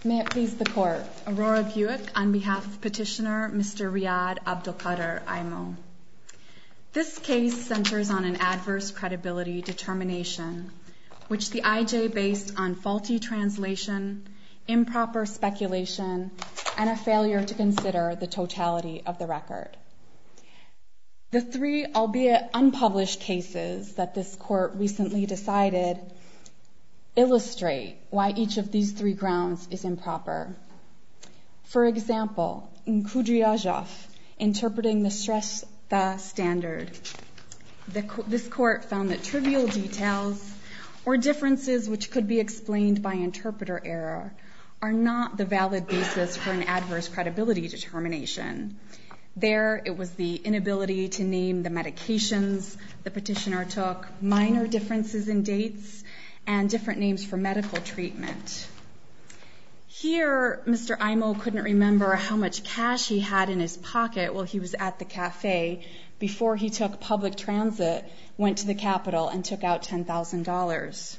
May it please the Court. Aurora Buick on behalf of Petitioner Mr. Riyad Abdulkader Aimo. This case centers on an adverse credibility determination, which the IJ based on faulty translation, improper speculation, and a failure to consider the totality of the record. The three, albeit unpublished cases that this Court recently decided illustrate why each of these three grounds is improper. For example, in Kudryashov, interpreting the Shrestha standard, this Court found that trivial details or differences which could be explained by interpreter error are not the valid basis for an adverse credibility determination. There, it was the inability to name the medications the petitioner took, minor differences in dates, and different names for medical treatment. Here, Mr. Aimo couldn't remember how much cash he had in his pocket while he was at the cafe before he took public transit, went to the Capitol, and took out $10,000.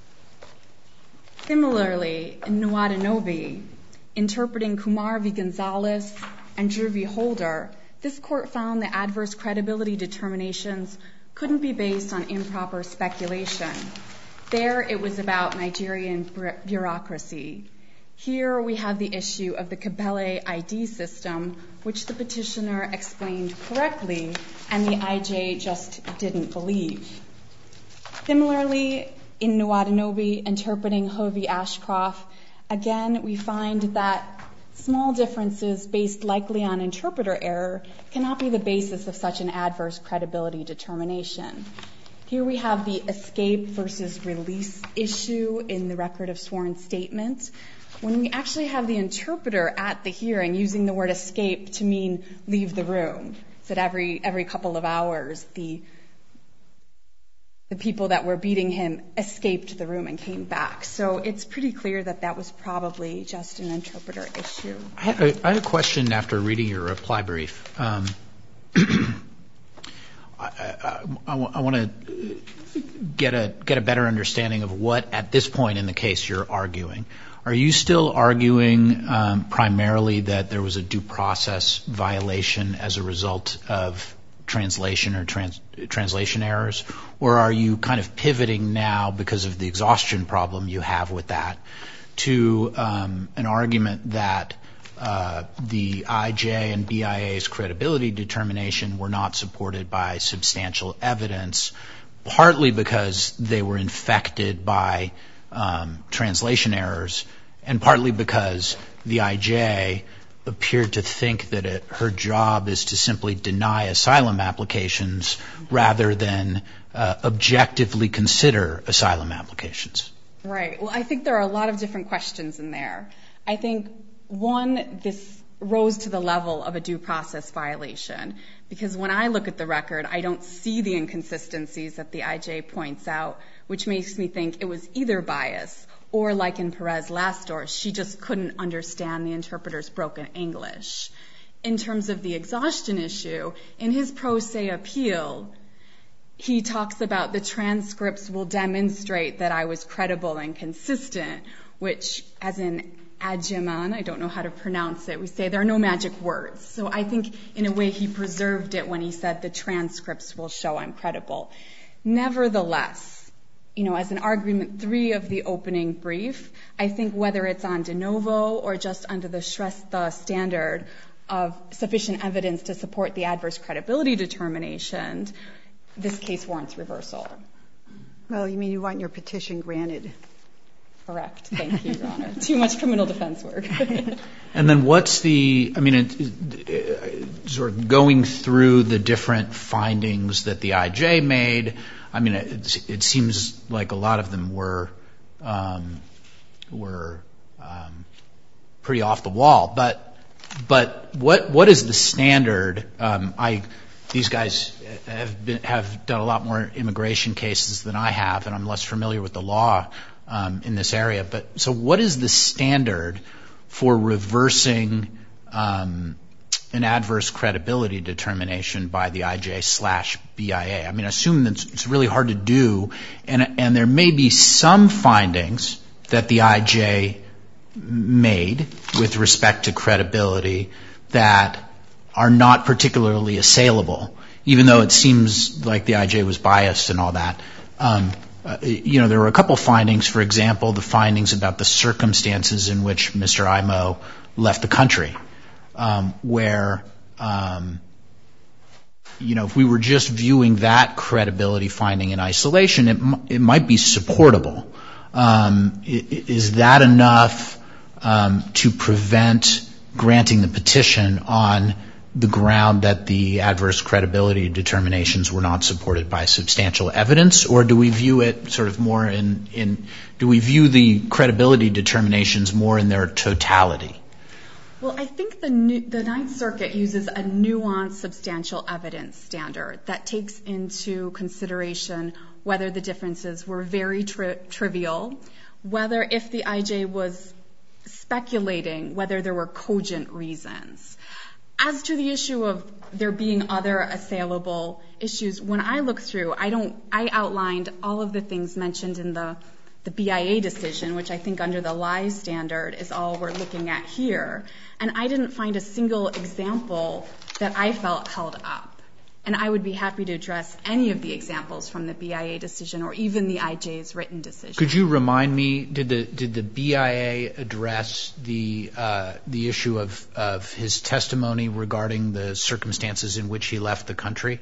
Similarly, in Nuwadanobi, interpreting Kumar v. Gonzalez and Drew v. Holder, this Court found that adverse credibility determinations couldn't be based on improper speculation. There, it was about Nigerian bureaucracy. Here, we have the issue of the Kabele ID system, which the petitioner explained correctly, and the IJ just didn't believe. Similarly, in Nuwadanobi, interpreting Ho v. Ashcroft, again, we find that small differences based likely on interpreter error cannot be the basis of such an adverse credibility determination. Here we have the escape versus release issue in the record of sworn statement. When we actually have the interpreter at the hearing using the word escape to mean leave the room, that every couple of hours the people that were beating him escaped the room and came back. So it's pretty clear that that was probably just an interpreter issue. I had a question after reading your reply brief. I want to get a better understanding of what, at this point in the case, you're arguing. Are you still arguing primarily that there was a due process violation as a result of translation or translation errors? Or are you kind of pivoting now, because of the exhaustion problem you have with that, to an argument that the IJ and BIA's credibility determination were not supported by substantial evidence, partly because they were infected by translation errors, and partly because the IJ appeared to think that her job is to simply deny asylum applications rather than objectively consider asylum applications? Right. Well, I think there are a lot of different questions in there. I think, one, this rose to the level of a due process violation, because when I look at the record, I don't see the inconsistencies that the IJ points out, which makes me think it was either bias or, like in Perez-Lastor, she just couldn't understand the interpreter's broken English. In terms of the exhaustion issue, in his pro se appeal, he talks about the transcripts will demonstrate that I was credible and consistent, which, as in Adjaman, I don't know how to pronounce it, we say there are no magic words. So I think, in a way, he preserved it when he said the transcripts will show I'm credible. Nevertheless, as an argument 3 of the opening brief, I think whether it's on de novo or just under the Shrestha standard of sufficient evidence to support the adverse credibility determination, this case warrants reversal. Well, you mean you want your petition granted? Correct. Thank you, Your Honor. Too much criminal defense work. And then what's sort of going through the different findings that the IJ made, it seems like a lot of them were pretty off the wall. But what is the standard? These guys have done a lot more immigration cases than I have, and I'm less familiar with the law in this area. But so what is the standard for reversing an adverse credibility determination by the IJ/BIA? I mean, I assume that it's really hard to do, and there may be some findings that the IJ made with respect to credibility that are not particularly assailable, even though it seems like the IJ was biased and all that. There were a couple findings, for example, the findings about the circumstances in which Mr. Imo left the country, where, if we were just viewing that credibility finding in isolation, it might be supportable. Is that enough to prevent granting the petition on the ground that the adverse credibility determinations were not supported by substantial evidence, or do we view it sort of more do we view the credibility determinations more in their totality? Well, I think the Ninth Circuit uses a nuanced substantial evidence standard that takes into consideration whether the differences were very trivial, whether if the IJ was speculating, whether there were cogent reasons. As to the issue of there being other assailable issues, when I look through, I outlined all of the things mentioned in the BIA decision, which I think under the LIE standard is all we're looking at here, and I didn't find a single example that I felt held up. And I would be happy to address any of the examples from the BIA decision or even the IJ's written decision. Could you remind me, did the BIA address the issue of his testimony regarding the circumstances in which he left the country?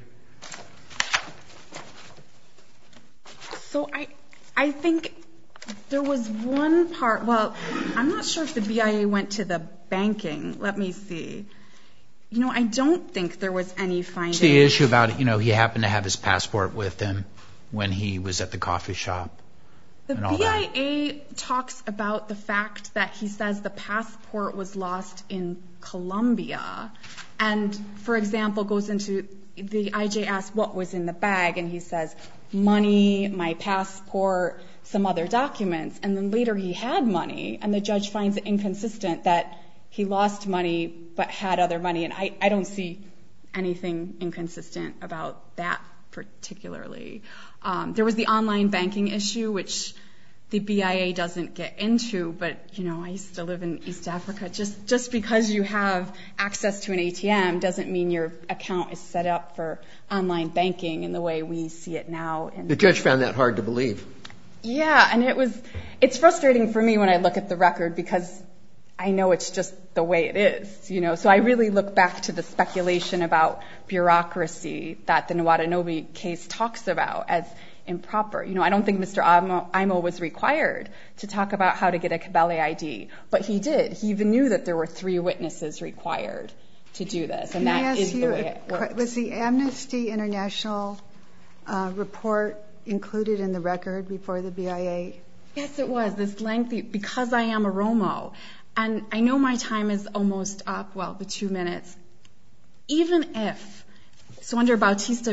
So I think there was one part, well, I'm not sure if the BIA went to the banking. Let me see. I don't think there was any finding. It's the issue about, he happened to have his passport with him when he was at the coffee shop. The BIA talks about the fact that he says the passport was lost in Colombia. And, for example, goes into, the IJ asks what was in the bag, and he says money, my passport, some other documents. And then later he had money, and the judge finds it inconsistent that he lost money but had other money. And I don't see anything inconsistent about that particularly. There was the online banking issue, which the BIA doesn't get into, but, I used to live in East Africa. Just because you have access to an ATM doesn't mean your account is set up for online banking in the way we see it now. The judge found that hard to believe. Yeah, and it's frustrating for me when I look at the record because I know it's just the way it is, So I really look back to the speculation about bureaucracy that the Nwadanobi case talks about as improper. I don't think Mr. Imo was required to talk about how to get a Kabele ID, but he did. He even knew that there were 3 witnesses required to do this, and that is the way it works. Was the Amnesty International report included in the record before the BIA? Yes, it was. This lengthy, because I am a Romo. And I know my time is almost up, the 2 minutes. Even if, so under Bautista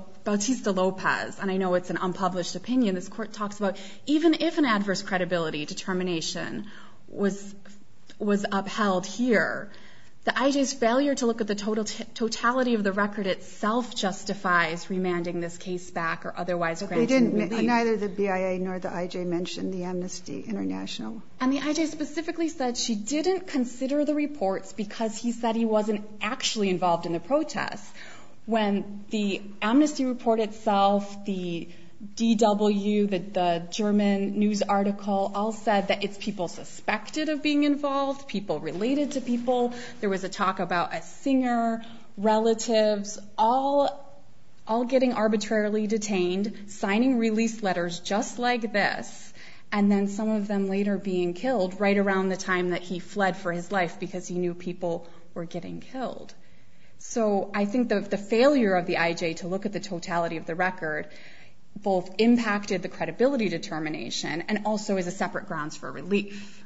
Lopez, and I know it's an unpublished opinion, this court talks about, even if an adverse credibility determination was upheld here, the IJ's failure to look at the totality of the record itself justifies remanding this case back or otherwise granting relief. Neither the BIA nor the IJ mentioned the Amnesty International. And the IJ specifically said she didn't consider the reports because he said he wasn't actually involved in the protests. When the Amnesty report itself, the DW, the German news article, all said that it's people suspected of being involved, people related to people. There was a talk about a singer, relatives, all getting arbitrarily detained, signing release letters just like this, and then some of them later being killed right around the time that he fled for his life because he knew people were getting killed. So I think the failure of the IJ to look at the totality of the record both impacted the credibility determination and also is a separate grounds for relief.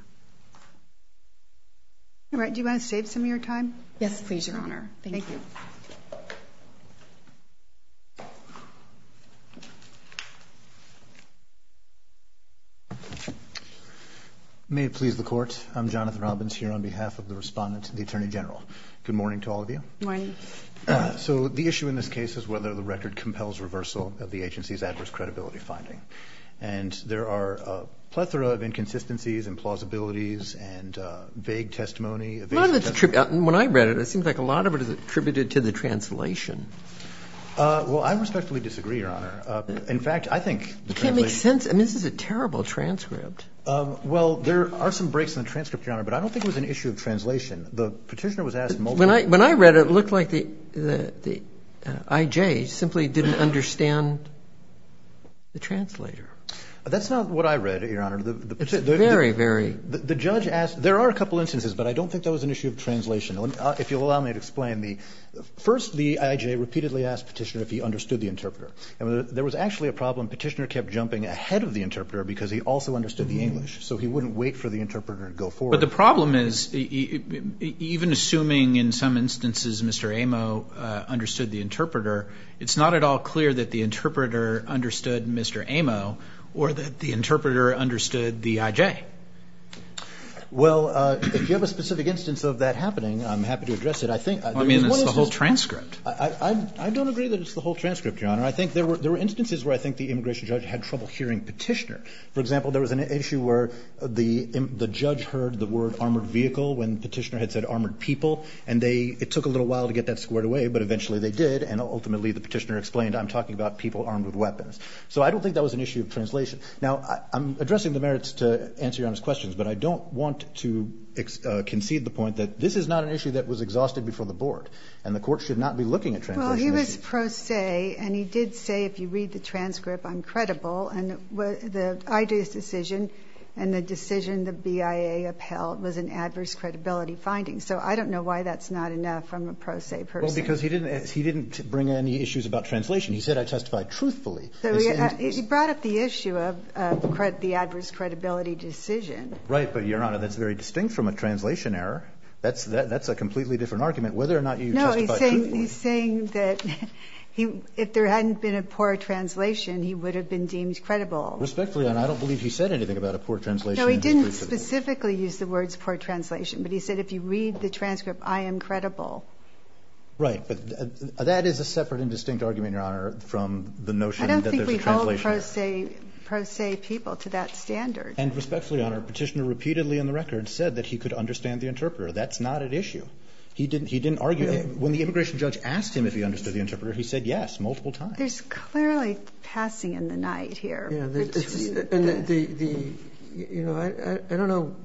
All right. Do you want to save some of your time? Yes, please, Your Honor. Thank you. May it please the Court. I'm Jonathan Robbins here on behalf of the Respondent and the Attorney General. Good morning to all of you. Good morning. So the issue in this case is whether the record compels reversal of the agency's adverse credibility finding. And there are a plethora of inconsistencies and plausibilities and vague testimony. A lot of it's when I read it, it seems like a lot of it is attributed to the translation. Well, I respectfully disagree, Your Honor. In fact, I think it can't make sense. I mean, this is a terrible transcript. Well, there are some breaks in the transcript, Your Honor, but I don't think it was an issue of translation. The petitioner was asked multiple times. When I read it, it looked like the IJ simply didn't understand the translator. That's not what I read, Your Honor. It's very. The judge asked. There are a couple instances, but I don't think that was an issue of translation. If you'll allow me to explain, first the IJ repeatedly asked petitioner if he understood the interpreter, and there was actually a problem. Petitioner kept jumping ahead of the interpreter because he also understood the English, so he wouldn't wait for the interpreter to go forward. But the problem is, even assuming in some instances Mr. Amo understood the interpreter, it's not at all clear that the interpreter understood Mr. Amo or that the interpreter understood the IJ. Well, if you have a specific instance of that happening, I'm happy to address it. I think it's the whole transcript. I don't agree that it's the whole transcript, Your Honor. I think there were instances where I think the immigration judge had trouble hearing petitioner. For example, there was an issue where the judge heard the word armored vehicle when petitioner had said armored people, and it took a little while to get that squared away, but eventually they did, and ultimately the petitioner explained, I'm talking about people armed with weapons. So I don't think that was an issue of translation. Now, I'm addressing the merits to answer Your Honor's questions, but I don't want to concede the point that this is not an issue that was exhausted before the board, and the court should not be looking at translation. Well, he was issues. pro se, and he did say, if you read the transcript, I'm credible, and the IJ's decision and the decision the BIA upheld was an adverse credibility finding. So I don't know why that's not enough from a pro se person. Well, because he didn't bring any issues about translation. He said I testified truthfully. So he brought up the issue of the adverse credibility decision. Right, but Your Honor, that's very distinct from a translation error. That's a completely different argument, whether or not you testified truthfully. No, he's saying that if there hadn't been a poor translation, he would have been deemed credible. Respectfully, Your Honor, I don't believe he said anything about a poor translation. No, he didn't specifically use the words poor translation, but he said if you read the transcript, I am credible. Right, but that is a separate and distinct argument, Your Honor, from the notion that there's a translation error. I don't think we hold pro se people to that standard. And respectfully, Your Honor, Petitioner repeatedly on the record said that he could understand the interpreter. That's not at issue. He didn't argue. When the immigration judge asked him if he understood the interpreter, he said yes, multiple times. There's clearly passing in the night here. Yeah, and I don't know.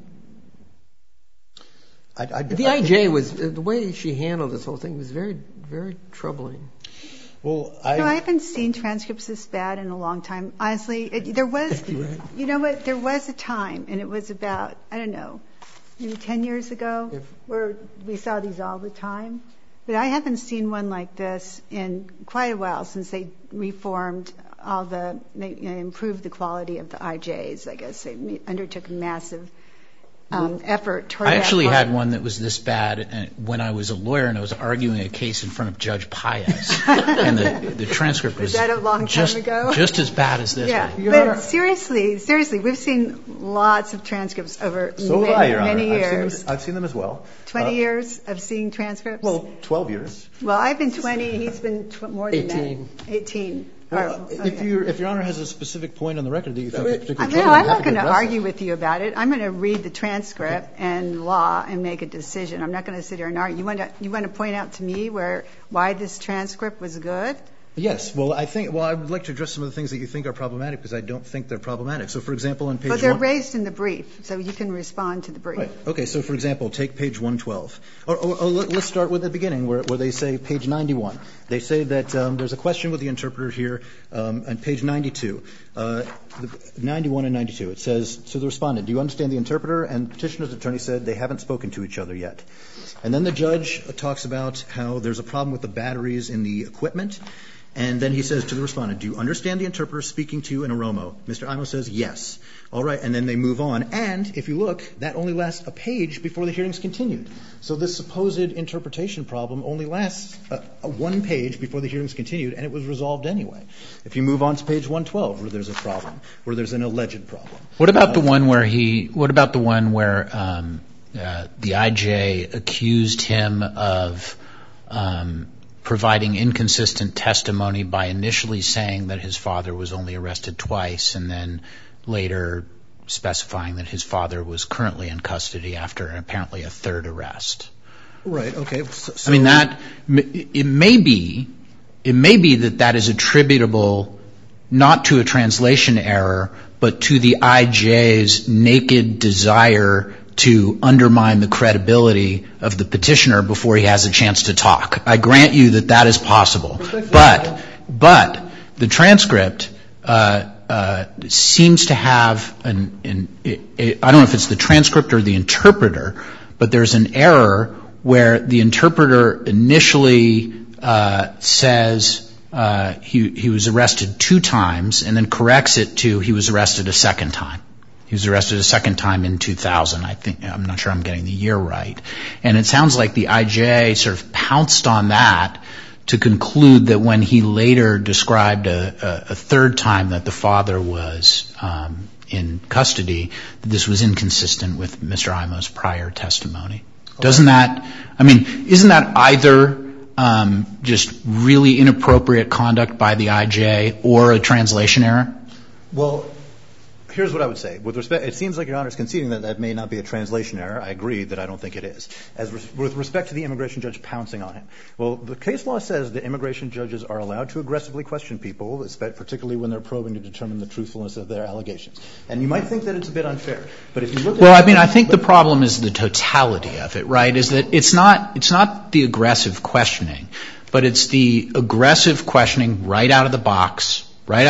The IJ was, the way she handled this whole thing was very, very troubling. Well, I haven't seen transcripts this bad in a long time. Honestly, there was, you know what, there was a time, and it was about, I don't know, maybe 10 years ago, where we saw these all the time. But I haven't seen one like this in quite a while since they reformed improved the quality of the IJs. I guess they undertook a massive effort toward that. I actually had one that was this bad when I was a lawyer and I was arguing a case in front of Judge Paez. And the transcript was that a long time ago? Just as bad as this one. But seriously, we've seen lots of transcripts over many years. I've seen them as well. 20 years of seeing transcripts? Well, 12 years. Well, I've been 20. He's been more than 18. that. 18. Well, if Your Honor has a specific point on the record that you think is particularly troubling, I'm not going to argue with you about it. I'm going to read the transcript and law and make a decision. I'm not going to sit here and argue. You want to point out to me why this transcript was good? Yes. Well, I would like to address some of the things that you think are problematic because I don't think they're problematic. So, for example, on page 1. But they're raised in the brief, so you can respond to the brief. Right. Okay. So, for example, take page 112. Let's start with the beginning where they say page 91. They say that there's a question with the interpreter here on page 92. 91 and 92. It says to the respondent, do you understand the interpreter? And petitioner's attorney said they haven't spoken to each other yet. And then the judge talks about how there's a problem with the batteries in the equipment. And then he says to the respondent, do you understand the interpreter speaking to you in Oromo? Mr. Imo says yes. All right. And then they move on. And if you look, that only lasts a page before the hearing's continued. So this supposed interpretation problem only lasts one page before the hearing's continued, and it was resolved anyway. If you move on to page 112, where there's a problem, where there's an alleged problem. What about the one where the IJ accused him of providing inconsistent testimony by initially saying that his father was only arrested twice and then later specifying that his father was currently in custody after apparently a third arrest. Right. Okay. I mean, it may be that is attributable not to a translation error, but to the IJ's naked desire to undermine the credibility of the petitioner before he has a chance to talk. I grant you that is possible. But the transcript seems to have I don't know if it's the transcript or the interpreter, but there's an error where the interpreter initially says he was arrested 2 times and then corrects it to he was arrested a second time. He was arrested a second time in 2000. I'm not sure I'm getting the year right. And it sounds like the IJ sort of pounced on that to conclude that when he later described a third time that the father was in custody, that this was inconsistent with Mr. Imo's prior testimony. Isn't that either just really inappropriate conduct by the IJ or a translation error? Well, here's what I would say. With respect, it seems like Your Honor is conceding that may not be a translation error. I agree that I don't think it is. With respect to the immigration judge pouncing on him, well, the case law says that immigration judges are allowed to aggressively question people, particularly when they're probing to determine the truthfulness of their allegations. And you might think that it's a bit unfair. But if you look at I think the problem is the totality of it, right? Is that it's not the aggressive questioning, but it's the aggressive questioning right out of the box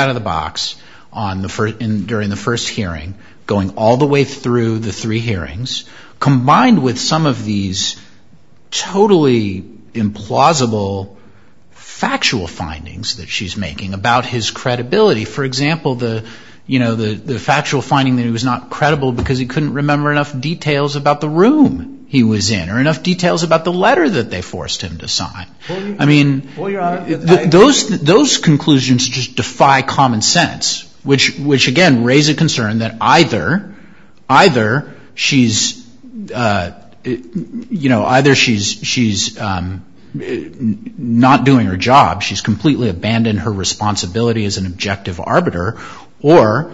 during the first hearing, going all the way through the 3 hearings, combined with some of these totally implausible factual findings that she's making about his credibility. For example, the factual finding that he was not credible because he couldn't remember enough details about the room he was in or enough details about the letter that they forced him to sign. Your Honor, those conclusions just defy common sense, which again raise a concern that either she's not doing her job, she's completely abandoned her responsibility as an objective arbiter, or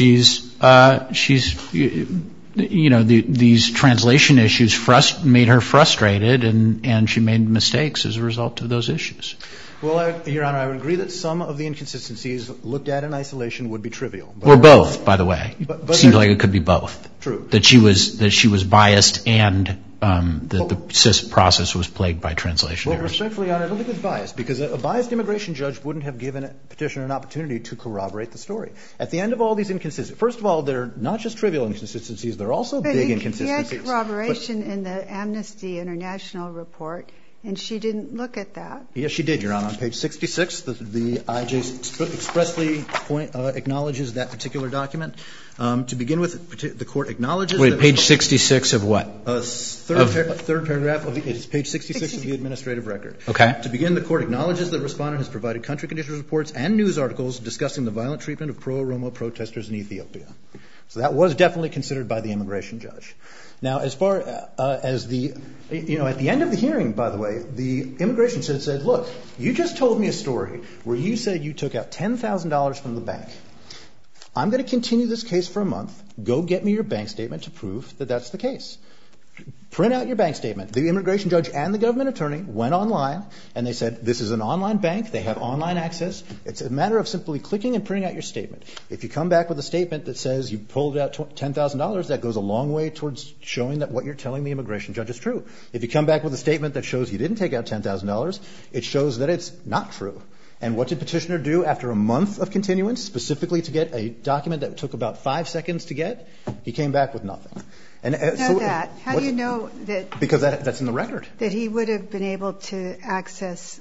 these translation issues made her frustrated and she made mistakes as a result of those issues. Well, Your Honor, I would agree that some of the inconsistencies looked at in isolation would be trivial. Or both, by the way. It seems like it could be both. True. That she was biased and that the CIS process was plagued by translation errors. Well, respectfully, Your Honor, I don't think it's biased, because a biased immigration judge wouldn't have given a petitioner an opportunity to corroborate the story. At the end of all these inconsistencies, first of all, they're not just trivial inconsistencies, they're also big inconsistencies. He had corroboration in the Amnesty International report, and she didn't look at that. Yes, she did, Your Honor. On page 66, the IJ expressly acknowledges that particular document. To begin with, the Court acknowledges that... Wait, page 66 of what? Third paragraph. It's page 66 of the administrative record. Okay. To begin, the Court acknowledges that Respondent has provided country conditions reports and news articles discussing the violent treatment of pro-Oromo protesters in Ethiopia. So that was definitely considered by the immigration judge. Now, as far as at the end of the hearing, by the way, the immigration judge said, look, you just told me a story where you said you took out $10,000 from the bank. I'm going to continue this case for a month. Go get me your bank statement to prove that that's the case. Print out your bank statement. The immigration judge and the government attorney went online, and they said, this is an online bank. They have online access. It's a matter of simply clicking and printing out your statement. If you come back with a statement that says you pulled out $10,000, that goes a long way towards showing that what you're telling the immigration judge is true. If you come back with a statement that shows you didn't take out $10,000, it shows that it's not true. And what did Petitioner do after a month of continuance, specifically to get a document that took about 5 seconds to get? He came back with nothing. And so that. How do you know that? Because that's in the record. That he would have been able to access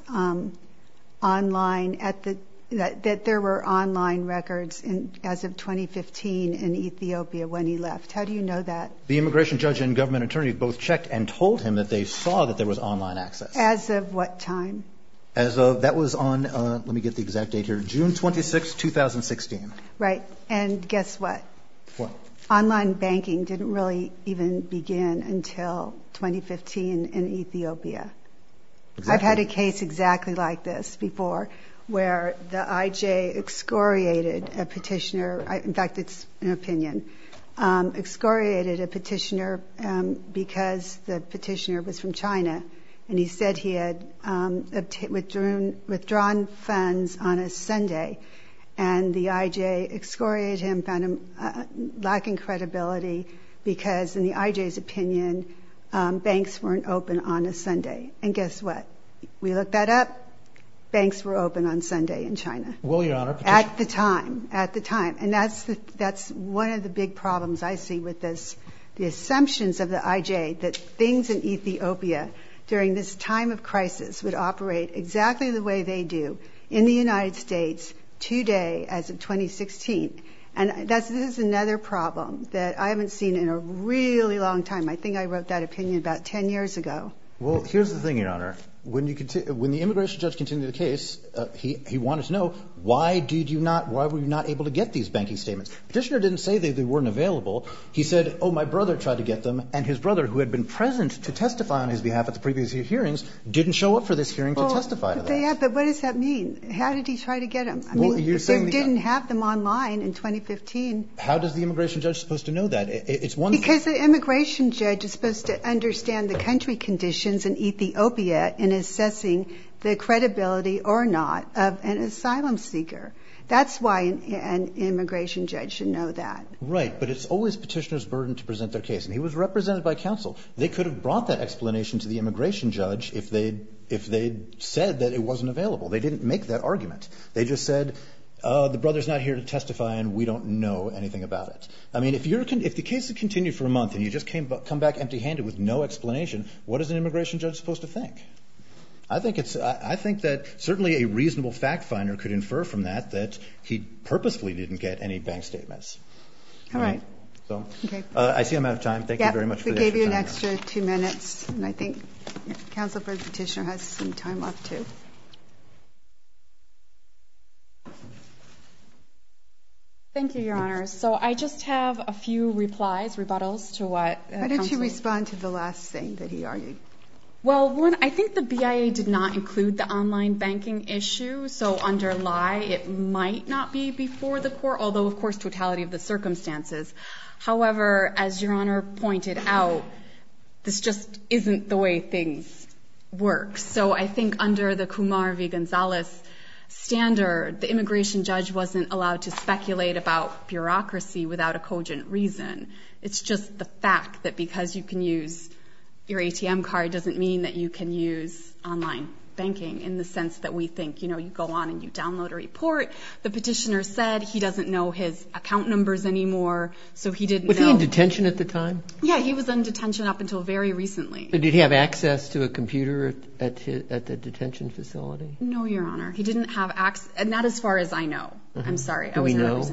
online that there were online records as of 2015 in Ethiopia when he left. How do you know that? The immigration judge and government attorney both checked and told him that they saw that there was online access. As of what time? That was on, let me get the exact date here, June 26, 2016. Right. And guess what? What? Online banking didn't really even begin until 2015 in Ethiopia. Exactly. I've had a case exactly like this before where the IJ excoriated a petitioner. In fact, it's an opinion. Excoriated a petitioner because the petitioner was from China, and he said he had withdrawn funds on a Sunday, and the IJ excoriated him, found him lacking credibility because, in the IJ's opinion, banks weren't open on a Sunday. And guess what? We looked that up. Banks were open on Sunday in China. Well, Your Honor. At the time. And that's one of the big problems I see with this. The assumptions of the IJ that things in Ethiopia during this time of crisis would operate exactly the way they do in the United States today as of 2016. And this is another problem that I haven't seen in a really long time. I think I wrote that opinion about 10 years ago. Well, here's the thing, Your Honor. When the immigration judge continued the case, he wanted to know why were you not able to get these banking statements? Petitioner didn't say they weren't available. He said, my brother tried to get them, and his brother, who had been present to testify on his behalf at the previous hearings, didn't show up for this hearing to testify to that. Yeah, but what does that mean? How did he try to get them? If they didn't have them online in 2015. How does the immigration judge supposed to know that? Because the immigration judge is supposed to understand the country conditions in Ethiopia in assessing the credibility or not of an asylum seeker. That's why an immigration judge should know that. Right, but it's always petitioner's burden to present their case, and he was represented by counsel. They could have brought that explanation to the immigration judge if they'd said that it wasn't available. They didn't make that argument. They just said, the brother's not here to testify, and we don't know anything about it. I mean, if the case had continued for a month and you just come back empty-handed with no explanation, what is an immigration judge supposed to think? I think that certainly a reasonable fact finder could infer from that he purposefully didn't get any bank statements. All right. So, okay. I see I'm out of time. Thank you very much for the extra time. We gave you an extra 2 minutes, and I think counsel for the petitioner has some time left too. Thank you, Your Honor. So I just have a few rebuttals to what Why don't you respond to the last thing that he argued? Well, one, I think the BIA did not include the online banking issue, so under lie, it might not be before the court, although, of course, totality of the circumstances. However, as Your Honor pointed out, this just isn't the way things work. So I think under the Kumar v. Gonzalez standard, the immigration judge wasn't allowed to speculate about bureaucracy without a cogent reason. It's just the fact that because you can use your ATM card doesn't mean that you can use online banking in the sense that we think, you go on and you download a report. The petitioner said he doesn't know his account numbers anymore, so he didn't know. Was he in detention at the time? Yeah, he was in detention up until very recently. But did he have access to a computer at the detention facility? No, Your Honor. He didn't have access, and not as far as I know. I'm sorry. Do we know?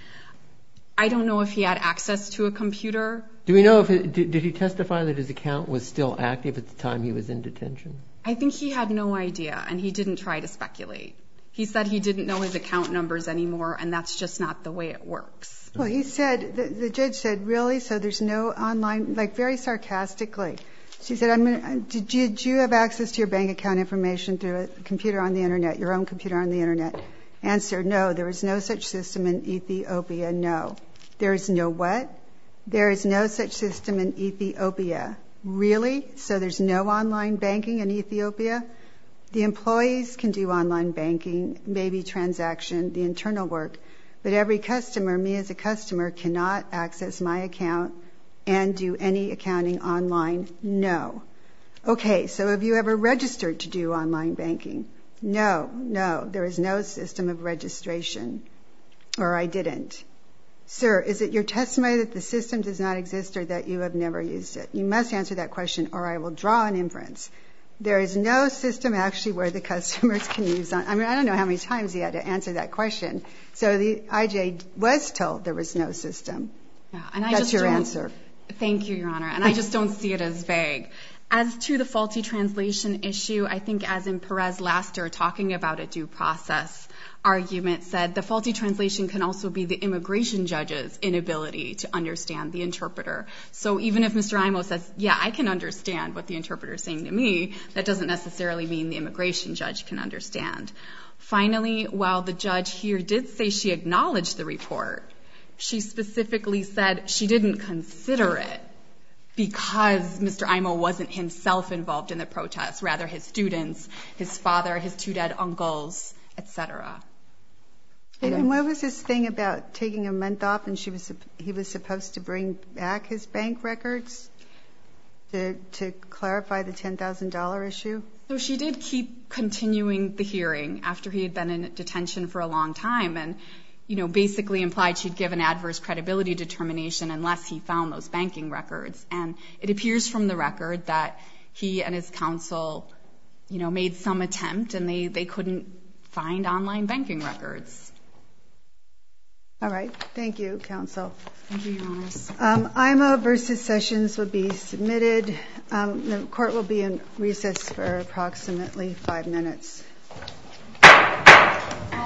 I don't know if he had access to a computer. Do we know did he testify that his account was still active at the time he was in detention? I think he had no idea, and he didn't try to speculate. He said he didn't know his account numbers anymore, and that's just not the way it works. Well, he said, the judge said, really? So there's no online, like very sarcastically. She said, did you have access to your bank account information through a computer on the Internet, your own computer on the Internet? Answer, no, there is no such system in Ethiopia, no. There is no what? There is no such system in Ethiopia. Really? So there's no online banking in Ethiopia? The employees can do online banking, maybe transaction, the internal work, but every customer, me as a customer, cannot access my account and do any accounting online? No. Okay, so have you ever registered to do online banking? No, there is no system of registration, or I didn't. Sir, is it your testimony that the system does not exist or that you have never used it? You must answer that question or I will draw an inference. There is no system actually where the customers can use I don't know how many times he had to answer that question. So the IJ was told there was no system. Yeah, and that's your answer. Thank you, Your Honor. And I just don't see it as vague. As to the faulty translation issue, I think as in Perez-Laster talking about a due process argument said the faulty translation can also be the immigration judge's inability to understand the interpreter. So even if Mr. Imo says, yeah, I can understand what the interpreter is saying to me, that doesn't necessarily mean the immigration judge can understand. Finally, while the judge here did say she acknowledged the report, she specifically said she didn't consider it because Mr. Imo wasn't himself involved in the protests, rather his students, his father, his two dead uncles, etc. And what was this thing about taking a month off and he was supposed to bring back his bank records to clarify the $10,000 issue? So she did keep continuing the hearing after he had been in detention for a long time and, basically implied she'd give an adverse credibility determination unless he found those banking records. And it appears from the record that he and his counsel, made some attempt and they couldn't find online banking records. All right. Thank you, counsel. Thank you, Your Honors. Imo versus Sessions will be submitted. The court will be in recess for approximately 5 minutes.